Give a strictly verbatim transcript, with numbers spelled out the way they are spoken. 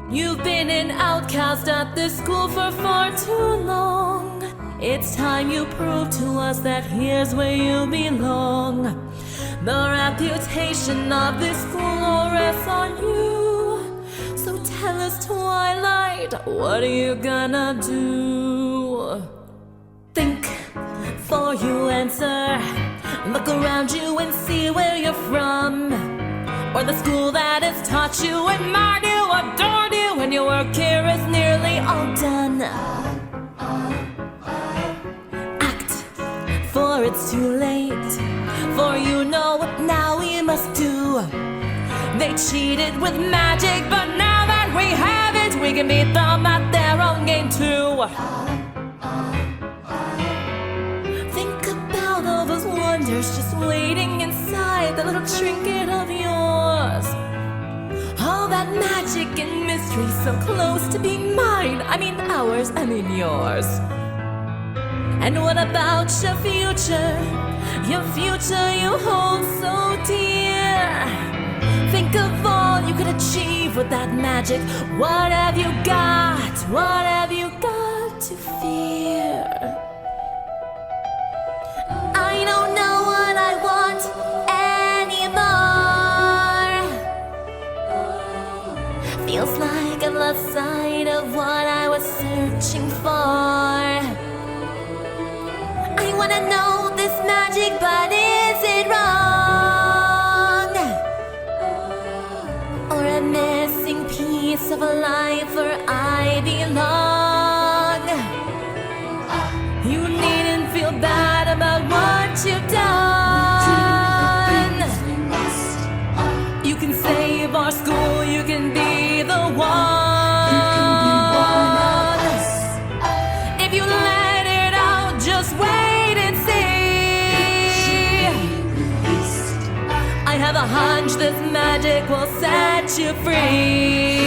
You've been an outcast at this school for far too long. It's time you prove to us that here's where you belong. The reputation of this school rests on you. So tell us, Twilight, what are you gonna do? Think before you answer. Look around you and see where you're from. Or the school that has taught you, admired you, adored you, when your work here is nearly all done. Act, for it's too late. For you know what now we must do. They cheated with magic, but now that we have it, we can beat them at their own game too. Think about all those wonders just waiting inside that little trinket of yours. All that magic and mystery so close to being mine. I mean ours, I mean yours. And what about your future? Your future you hold so dear. Think of all you could achieve with that magic. What have you got? What have you got to fear? I don't know what I want anymore. Feels like I've lost sight of what I was searching for. I wanna know this magic, but is it wrong? Or a missing piece of a life where I belong? You needn't feel bad about what you've done. You can save our school, you can be the one. If you let it out, just wait and see. I have a hunch this magic will set you free.